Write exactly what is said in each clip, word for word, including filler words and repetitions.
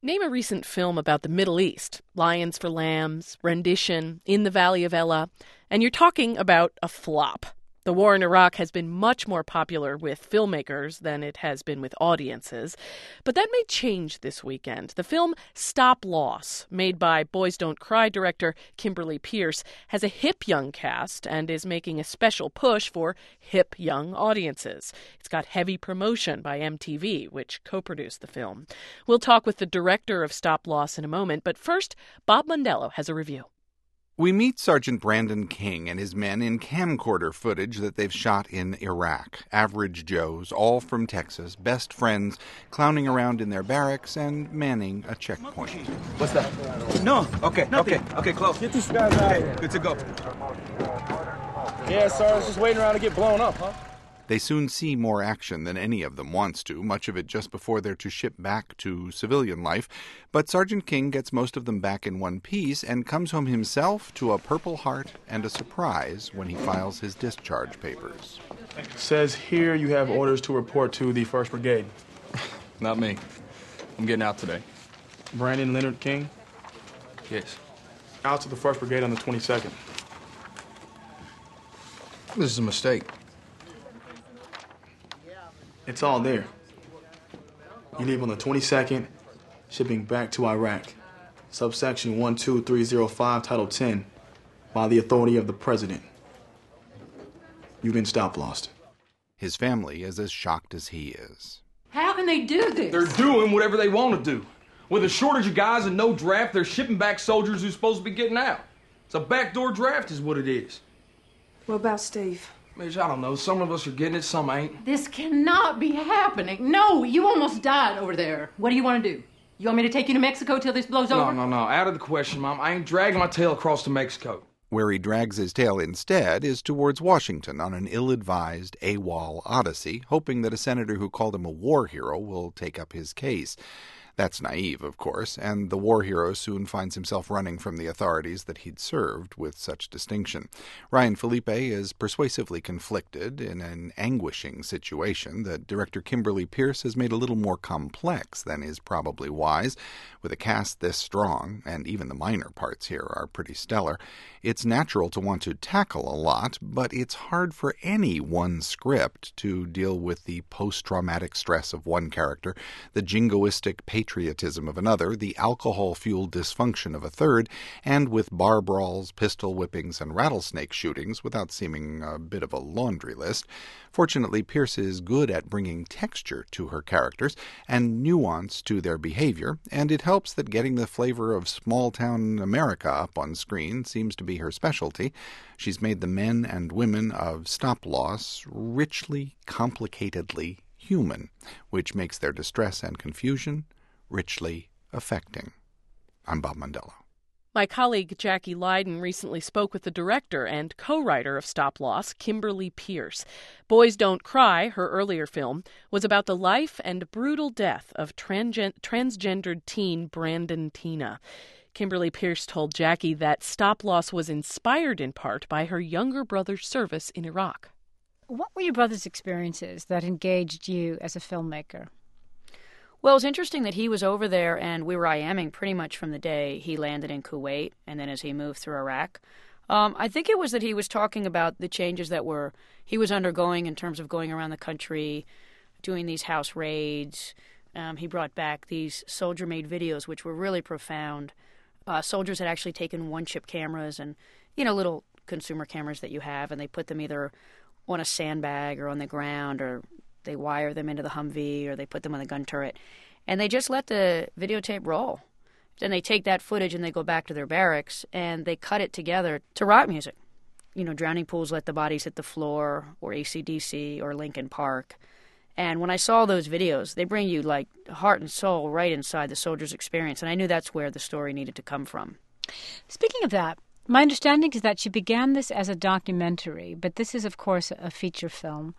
Name a recent film about the Middle East. Lions for Lambs, Rendition, In the Valley of Ella. And you're talking about a flop. The war in Iraq has been much more popular with filmmakers than it has been with audiences. But that may change this weekend. The film Stop Loss, made by Boys Don't Cry director Kimberly Peirce, has a hip young cast and is making a special push for hip young audiences. It's got heavy promotion by M T V, which co-produced the film. We'll talk with the director of Stop Loss in a moment, but first, Bob Mondello has a review. We meet Sergeant Brandon King and his men in camcorder footage that they've shot in Iraq. Average Joes, all from Texas, best friends, clowning around in their barracks and manning a checkpoint. What's that? No. Okay, Nothing. okay, okay, close. Get these guys out. Okay, good to go. Yeah, Sarge, just waiting around to get blown up, huh? They soon see more action than any of them wants to, much of it just before they're to ship back to civilian life. But Sergeant King gets most of them back in one piece and comes home himself to a Purple Heart and a surprise when he files his discharge papers. Says here you have orders to report to the first Brigade. Not me. I'm getting out today. Brandon Leonard King? Yes. Out to the first Brigade on the twenty-second. This is a mistake. It's all there. You leave on the twenty-second, shipping back to Iraq. Subsection one two three zero five, Title ten, by the authority of the President. You've been stop lost. His family is as shocked as he is. How can they do this? They're doing whatever they want to do. With a shortage of guys and no draft, they're shipping back soldiers who's supposed to be getting out. It's a backdoor draft is what it is. What about Steve? Mitch, I don't know. Some of us are getting it, some ain't. This cannot be happening. No, you almost died over there. What do you want to do? You want me to take you to Mexico till this blows no, over? No, no, no. Out of the question, Mom. I ain't dragging my tail across to Mexico. Where he drags his tail instead is towards Washington on an ill-advised AWOL odyssey, hoping that a senator who called him a war hero will take up his case. That's naive, of course, and the war hero soon finds himself running from the authorities that he'd served with such distinction. Ryan Felipe is persuasively conflicted in an anguishing situation that director Kimberly Peirce has made a little more complex than is probably wise. With a cast this strong, and even the minor parts here are pretty stellar, it's natural to want to tackle a lot, but it's hard for any one script to deal with the post-traumatic stress of one character, the jingoistic patriotism of another, the alcohol-fueled dysfunction of a third, and with bar brawls, pistol whippings, and rattlesnake shootings without seeming a bit of a laundry list. Fortunately, Peirce is good at bringing texture to her characters and nuance to their behavior, and it helps that getting the flavor of small-town America up on screen seems to be her specialty. She's made the men and women of Stop Loss richly, complicatedly human, which makes their distress and confusion richly affecting. I'm Bob Mondello. My colleague Jackie Leiden recently spoke with the director and co-writer of Stop Loss, Kimberly Peirce. Boys Don't Cry, her earlier film, was about the life and brutal death of transgen- transgendered teen Brandon Teena. Kimberly Peirce told Jackie that Stop Loss was inspired in part by her younger brother's service in Iraq. What were your brother's experiences that engaged you as a filmmaker? Well, it's interesting that he was over there and we were IMing pretty much from the day he landed in Kuwait and then as he moved through Iraq. Um, I think it was that he was talking about the changes that were he was undergoing in terms of going around the country, doing these house raids. Um, he brought back these soldier-made videos, which were really profound. Uh, soldiers had actually taken one-chip cameras and, you know, little consumer cameras that you have, and they put them either on a sandbag or on the ground, or they wire them into the Humvee, or they put them on the gun turret, and they just let the videotape roll. Then they take that footage and they go back to their barracks and they cut it together to rock music. You know, Drowning Pools, Let the Bodies Hit the Floor, or A C D C, or Linkin Park. And when I saw those videos, they bring you, like, heart and soul right inside the soldier's experience, and I knew that's where the story needed to come from. Speaking of that, my understanding is that you began this as a documentary, but this is, of course, a feature film.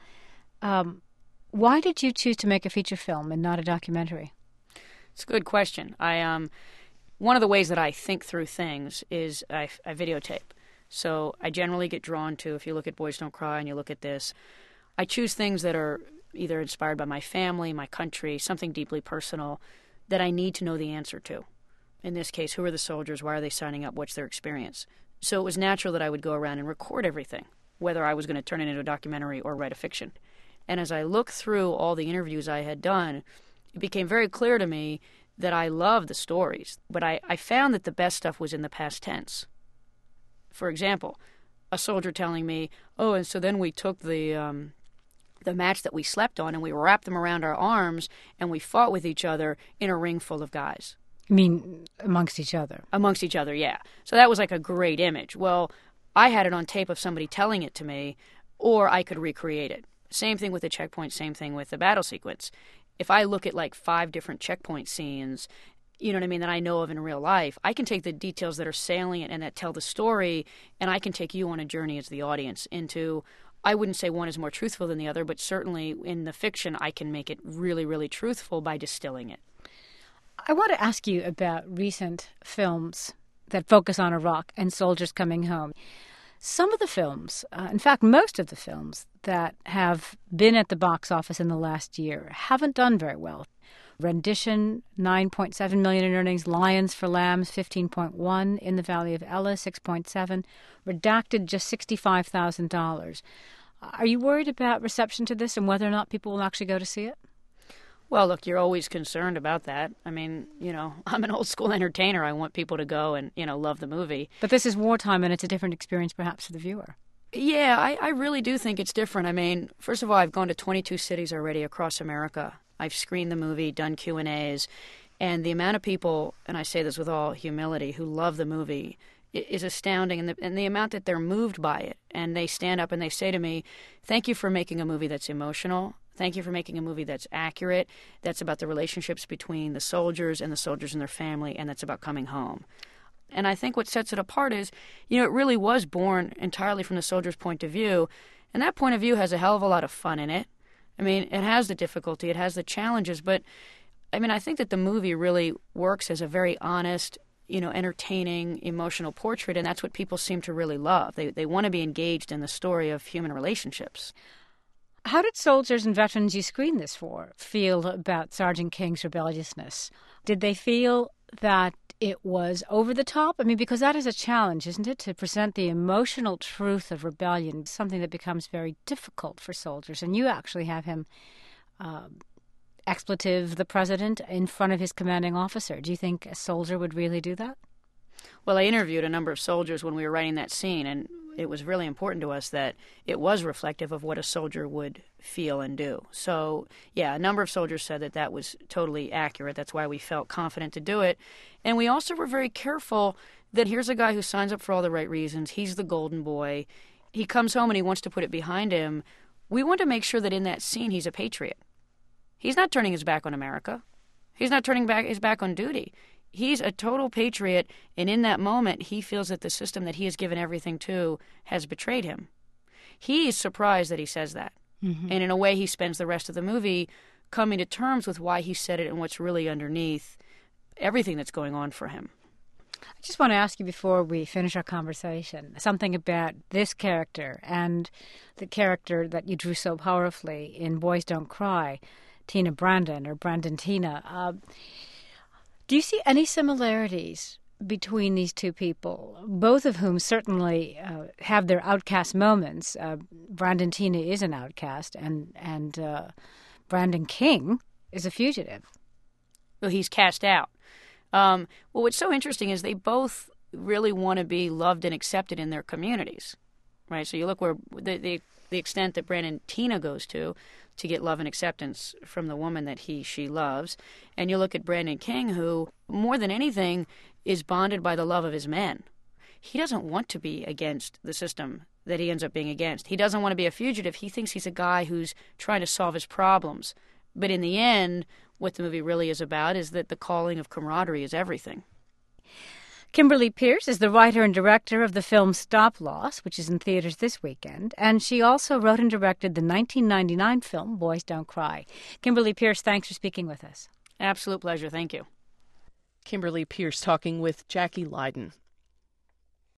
Um, why did you choose to make a feature film and not a documentary? It's a good question. I um, one of the ways that I think through things is I, I videotape. So I generally get drawn to, if you look at Boys Don't Cry and you look at this, I choose things that are either inspired by my family, my country, something deeply personal. that I need to know the answer to. In this case, who are the soldiers? Why are they signing up? What's their experience? So it was natural that I would go around and record everything, whether I was going to turn it into a documentary or write a fiction. And as I looked through all the interviews I had done, it became very clear to me that I loved the stories, but I, I found that the best stuff was in the past tense. For example, a soldier telling me, oh, and so then we took the um, the mats that we slept on and we wrapped them around our arms and we fought with each other in a ring full of guys. I mean, amongst each other? Amongst each other, yeah. So that was like a great image. Well, I had it on tape of somebody telling it to me, or I could recreate it. Same thing with the checkpoint, same thing with the battle sequence. If I look at like five different checkpoint scenes, you know what I mean, that I know of in real life, I can take the details that are salient and that tell the story, and I can take you on a journey as the audience into, I wouldn't say one is more truthful than the other, but certainly in the fiction, I can make it really, really truthful by distilling it. I want to ask you about recent films that focus on Iraq and soldiers coming home. Some of the films, uh, in fact, most of the films that have been at the box office in the last year haven't done very well. Rendition, nine point seven million dollars in earnings. Lions for Lambs, fifteen point one. In the Valley of Ella, six point seven. Redacted, just sixty-five thousand dollars. Are you worried about reception to this and whether or not people will actually go to see it? Well, look, you're always concerned about that. I mean, you know, I'm an old school entertainer. I want people to go and, you know, love the movie. But this is wartime and it's a different experience perhaps for the viewer. Yeah, I, I really do think it's different. I mean, first of all, I've gone to twenty-two cities already across America. I've screened the movie, done Q and A's, and the amount of people, and I say this with all humility, who love the movie is astounding, and the, and the amount that they're moved by it. And they stand up and they say to me, thank you for making a movie that's emotional. Thank you for making a movie that's accurate, that's about the relationships between the soldiers and the soldiers and their family, and that's about coming home. And I think what sets it apart is, you know, it really was born entirely from the soldier's point of view, and that point of view has a hell of a lot of fun in it. I mean, it has the difficulty, it has the challenges, but, I mean, I think that the movie really works as a very honest, you know, entertaining, emotional portrait, and that's what people seem to really love. They they want to be engaged in the story of human relationships. How did soldiers and veterans you screened this for feel about Sergeant King's rebelliousness? Did they feel that it was over the top? I mean, because that is a challenge, isn't it, to present the emotional truth of rebellion, something that becomes very difficult for soldiers. And you actually have him uh, expletive the president in front of his commanding officer. Do you think a soldier would really do that? Well, I interviewed a number of soldiers when we were writing that scene, and it was really important to us that it was reflective of what a soldier would feel and do. So, yeah, a number of soldiers said that that was totally accurate. That's why we felt confident to do it. And we also were very careful that here's a guy who signs up for all the right reasons. He's the golden boy. He comes home and he wants to put it behind him. We want to make sure that in that scene he's a patriot. He's not turning his back on America. He's not turning back his back on duty. He's a total patriot, and in that moment, he feels that the system that he has given everything to has betrayed him. He is surprised that he says that. Mm-hmm. And in a way, he spends the rest of the movie coming to terms with why he said it and what's really underneath everything that's going on for him. I just want to ask you before we finish our conversation, something about this character and the character that you drew so powerfully in Boys Don't Cry, Tina Brandon, or Brandon Tina. Uh, Do you see any similarities between these two people, both of whom certainly uh, have their outcast moments? Uh, Brandon Tina is an outcast, and, and uh, Brandon King is a fugitive. Well, he's cast out. Um, well, what's so interesting is they both really want to be loved and accepted in their communities, right? So you look where the, the, the extent that Brandon Tina goes to, to get love and acceptance from the woman that he, she loves. And you look at Brandon King, who, more than anything, is bonded by the love of his men. He doesn't want to be against the system that he ends up being against. He doesn't want to be a fugitive. He thinks he's a guy who's trying to solve his problems. But in the end, what the movie really is about is that the calling of camaraderie is everything. Kimberly Peirce is the writer and director of the film Stop Loss, which is in theaters this weekend, and she also wrote and directed the nineteen ninety-nine film Boys Don't Cry. Kimberly Peirce, thanks for speaking with us. Absolute pleasure. Thank you. Kimberly Peirce talking with Jackie Leiden.